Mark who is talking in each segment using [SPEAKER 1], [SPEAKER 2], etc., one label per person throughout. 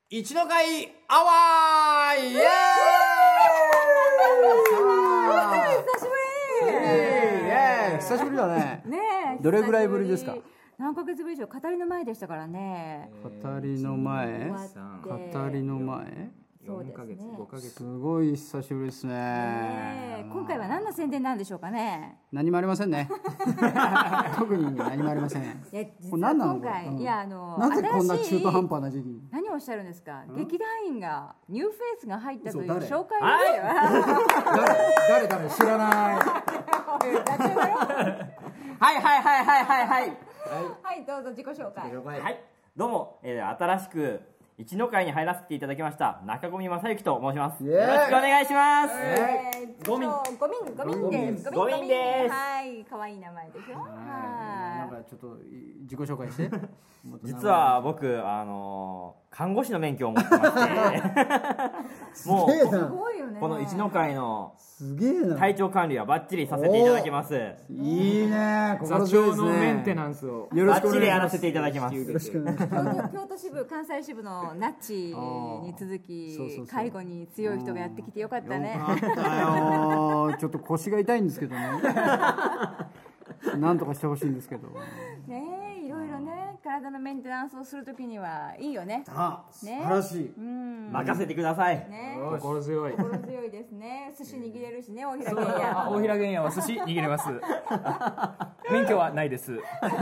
[SPEAKER 1] 一の会アワーイエーイ久しぶりだね。どれぐらいぶりですか？
[SPEAKER 2] 何ヶ月ぶりでしょう。語りの前でしたからね。
[SPEAKER 1] 語りの前？語りの前？
[SPEAKER 2] そうですね。
[SPEAKER 3] 5ヶ月。
[SPEAKER 1] すごい久しぶりですね。
[SPEAKER 2] 今回は何の宣伝なんでしょうかね。
[SPEAKER 1] 何もありませんね。特に何もありません。これ何なの？
[SPEAKER 2] 今回いや
[SPEAKER 1] なぜこんな中途半端な時期に？
[SPEAKER 2] 何をおっしゃるんですか。劇団員がニューフェイスが入ったという紹介ですよ。
[SPEAKER 1] 誰知らない。
[SPEAKER 2] はいどうぞ自己紹介。
[SPEAKER 4] はい、どうも、新しく一の会に入らせていただきました中込正幸と申します。よろしくお願いします。
[SPEAKER 2] ゴミです。
[SPEAKER 4] ゴミです。
[SPEAKER 2] はい、可愛い名前でしょ。
[SPEAKER 1] なんかちょっと自己紹介して。
[SPEAKER 4] 実は僕看護師の免許を持ってましてもうこの一の会の体調管理はバッチリさせていただきます。
[SPEAKER 1] いいね。
[SPEAKER 3] 座長のメンテナンスを
[SPEAKER 1] よろしくお願いします。
[SPEAKER 4] バッチリやらせていただきます。
[SPEAKER 2] 京都支部関西支部のナッチに続き介護に強い人がやってきてよかったね。
[SPEAKER 1] よかったよ。ちょっと腰が痛いんですけどね。なんとかしてほしいんですけど。
[SPEAKER 2] ねえ、いろいろね、体のメンテナンスをするときにはいいよね。
[SPEAKER 1] 素晴らしい。
[SPEAKER 4] 任せてください。
[SPEAKER 2] ね、
[SPEAKER 3] 心強い。
[SPEAKER 2] 心強いですね。寿司握れるしね、大平玄也。
[SPEAKER 3] 大平玄也は寿司握れます。免許はないです。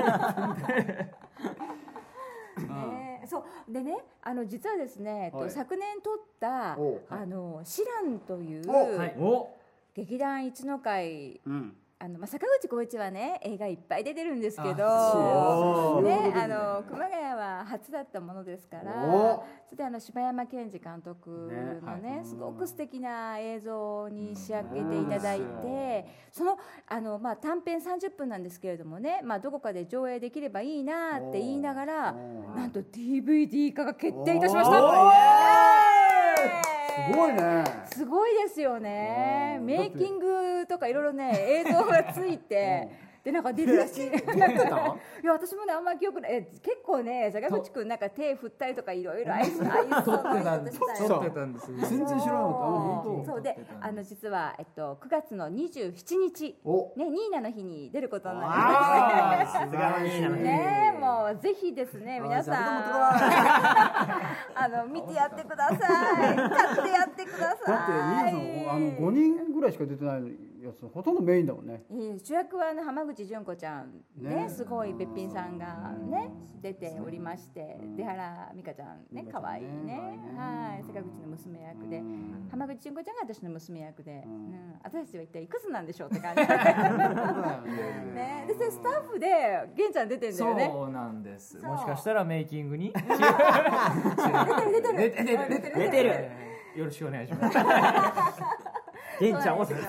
[SPEAKER 2] そうでね、実はですね、昨年撮ったシランという劇団一の会。坂口浩一はね映画いっぱい出てるんですけど、ね、熊谷は初だったものですから、それで柴山健二監督のねすごく素敵な映像に仕上げていただいて、その短編30分なんですけれどもね、どこかで上映できればいいなって言いながら、なんと DVD 化が決定いたしました。
[SPEAKER 1] すごいね。
[SPEAKER 2] すごいですよね。メイキングとかいろいろね映像がついて。でなんか出るらしい。いや私もねあんまり記憶ない。結構ね坂口くんなんか手振ったりとかいろいろ愛想のいいこと
[SPEAKER 3] 撮ってたんです。
[SPEAKER 1] 全然知らなかった。
[SPEAKER 2] そうで実は9月の27日ねニーナの日に出ることになりました。
[SPEAKER 4] さすがニーナの日
[SPEAKER 2] ね、もうぜひですね皆さん見てやってください。買ってやってください。
[SPEAKER 1] だってニーナさん5人ぐらいしか出てないやつほとんどメインだもんね。
[SPEAKER 2] 主役は浜口純子ちゃんね、すごいべっぴんさんがね出ておりまして、出原美香ちゃんね可愛いね、はい、坂口の娘役で、浜口純子ちゃんが私の娘役で、私たちは一体いくつなんでしょうって感じね。でスタッフで玄ちゃん出てんだよね。
[SPEAKER 3] そうなんです。もしかしたらメイキングに
[SPEAKER 2] 出てる。
[SPEAKER 3] よろしくお願いします。
[SPEAKER 4] 玄ちゃんを探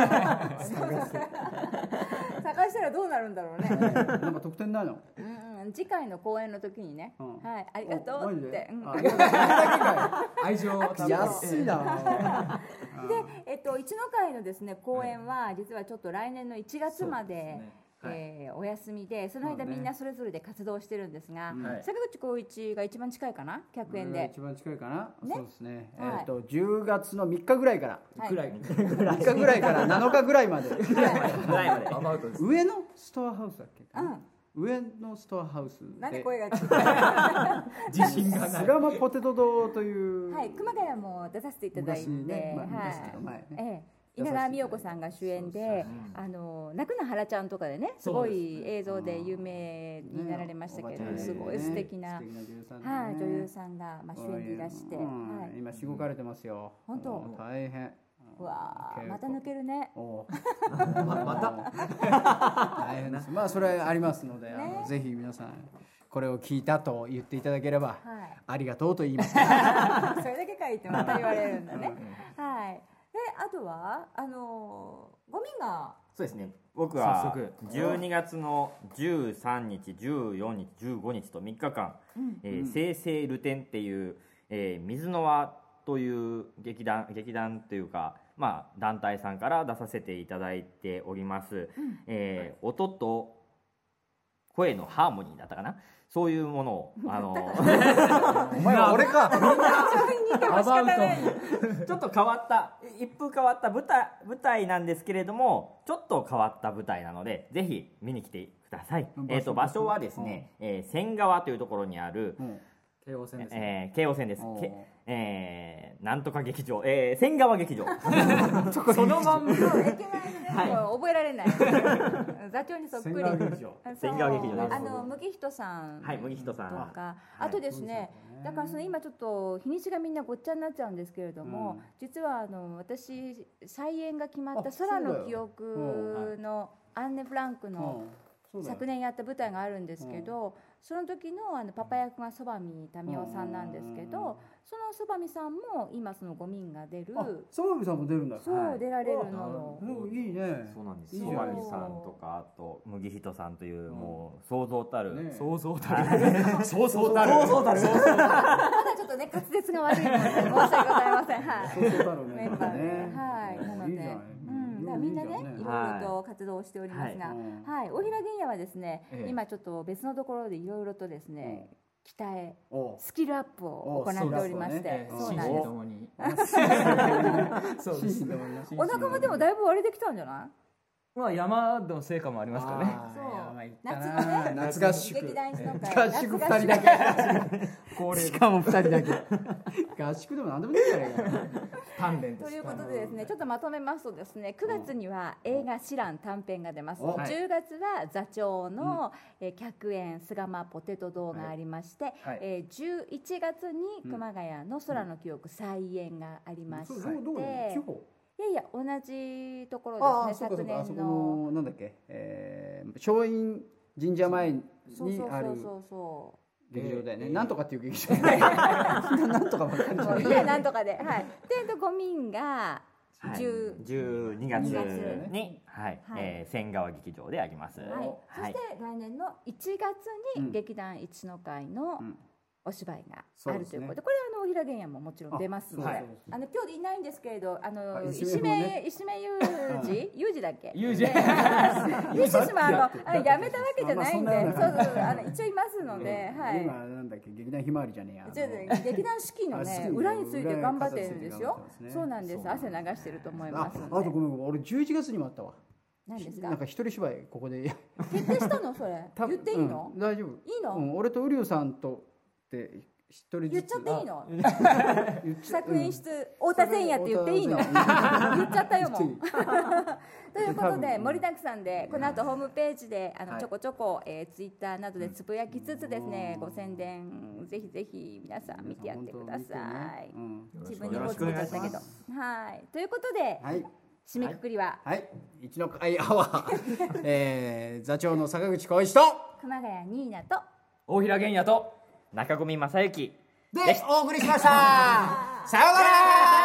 [SPEAKER 2] したらどうなるんだろうね。
[SPEAKER 1] なんか特典ないの？
[SPEAKER 2] 次回の公演の時にね、はい、ありがとうって。
[SPEAKER 3] 愛情
[SPEAKER 1] 安いな。
[SPEAKER 2] で、一の会のですね公演は実はちょっと来年の1月まで。お休みで、その間みんなそれぞれで活動してるんですが、坂口浩一が一番近いかな、客演で。
[SPEAKER 1] 一番近いかな。そうですね。10月の3日ぐらいから3日ぐらいから7日ぐらいまで。上のストアハウスだっけ？上のストアハウスで。
[SPEAKER 2] なんで声が小さい？
[SPEAKER 1] 自信がない。菅間ポテト堂という。
[SPEAKER 2] はい、熊谷も出させていただいて、稲川美代子さんが主演で、泣くな原ちゃんとかでね、すごい映像で有名になられましたけれども、すごい素敵な女優さんが主演でいらして、
[SPEAKER 1] 今しごかれてますよ。
[SPEAKER 2] 本当？
[SPEAKER 1] 大変。
[SPEAKER 2] わあ、また抜けるね。
[SPEAKER 3] ま
[SPEAKER 1] た。大変です。それありますので、ぜひ皆さん。これを聞いたと言っていただければ、ありがとうと言います。
[SPEAKER 2] それだけ書いてまた言われるんだね。はい。で、あとはゴミが
[SPEAKER 4] そうですね。僕は12月の13日、14日、15日と3日間、生成ルテンっていう、水の輪という劇団というか、団体さんから出させていただいております。音と声のハーモニーだったかな、そういうものを
[SPEAKER 1] お前は俺か
[SPEAKER 4] ちょっと変わった一風変わった舞台なんですけれども、ちょっと変わった舞台なのでぜひ見に来てください。場所はですね、仙川というところにある、
[SPEAKER 3] 京王線ですね。
[SPEAKER 4] 京王線です。なんとか劇場、仙川劇場
[SPEAKER 3] そのまんま
[SPEAKER 2] 駅前でね、覚えられない座長にそっくり。
[SPEAKER 4] 仙川劇場です。
[SPEAKER 2] 麦人さん
[SPEAKER 4] 麦人さん
[SPEAKER 2] とか、あとですね、だから今ちょっと日にちがみんなごっちゃになっちゃうんですけれども、実は私再演が決まった空の記憶のアンネ・フランクの昨年やった舞台があるんですけど、その時のパパ役がそばみ民生さんなんですけど、そのそばみさんも今その5人が出る。
[SPEAKER 1] そばみさんも出るんだ。
[SPEAKER 2] そう出られるのよ。
[SPEAKER 1] いいね。
[SPEAKER 4] そうなんです。そばみさんとかあと麦人さんというもう想像たる
[SPEAKER 2] まだちょっとね滑舌が悪いので申し訳ございません。メンバーでなので。みんなねいろいろと活動をしておりますが、大平玄也はですね、今ちょっと別のところでいろいろとですね鍛えスキルアップを行っておりまして、そうなんです。お腹もでもだいぶ割れてきたんじゃない？
[SPEAKER 3] まあ山の成果もありますからね。
[SPEAKER 2] 夏のね、
[SPEAKER 1] 夏合宿
[SPEAKER 2] 劇団一の会
[SPEAKER 1] 合宿2人だけしかも2人だけ合宿でも何でもいいじゃないか
[SPEAKER 3] 鍛錬
[SPEAKER 2] ということでですね、ちょっとまとめますとですね、9月には映画シラン短編が出ます。10月は座長の客演スガマポテト堂がありまして、11月に熊谷の空の記憶再演がありまして、いや同じところですね。昨年の
[SPEAKER 1] なんだっけ、松陰神社前にある劇場だよね。なんとかっていう劇場。なんとかばっかりじゃない。
[SPEAKER 2] いやなんとかで、で5人が
[SPEAKER 4] 12月に仙川劇場であります。そ
[SPEAKER 2] して来年の1月に劇団一の会のお芝居があるということで、これは大平玄也ももちろん出ますので、今日でいないんですけれど、石目裕二だっけ？裕二氏もやめたわけじゃないんで、一応いますので、
[SPEAKER 1] 今なんだっけ、劇団ひまわりじゃねえ
[SPEAKER 2] や。劇団四季のね裏について頑張ってるんですよ。そうなんです。汗流してると思います。
[SPEAKER 1] あとごめん、俺11月にもあったわ。
[SPEAKER 2] 何ですか？
[SPEAKER 1] なんか一人芝居ここで
[SPEAKER 2] 決定したのそれ？言っていいの？
[SPEAKER 1] 大丈夫。い
[SPEAKER 2] いの？
[SPEAKER 1] 俺と瓜生さんとって一人ずつ
[SPEAKER 2] 言っちゃっていいの？作演出太田千也って言っていいの？言っちゃったよもう。ということで盛りだくさんで、この後ホームページでちょこちょこツイッターなどでつぶやきつつですね、ご宣伝ぜひぜひ皆さん見てやってください。自分にもつけちゃったけど、ということで締めくくりは
[SPEAKER 1] 一の会アワー座長の坂口浩一と
[SPEAKER 2] 熊谷ニーナと
[SPEAKER 3] 大平玄也と
[SPEAKER 4] 中込正幸
[SPEAKER 1] でお送りしました。さようなら。